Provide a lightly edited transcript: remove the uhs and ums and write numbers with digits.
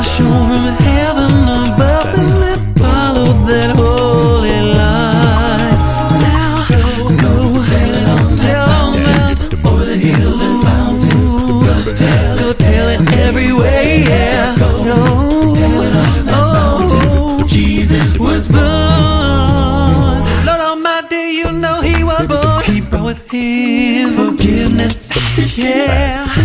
show from heaven above, and then follow that holy line. Now go tell it on down, over the hills and mountains. Go tell it everywhere, yeah. Go tell it on that mountain. Jesus was born. Lord Almighty, you know he was born. He brought with him forgiveness, yeah.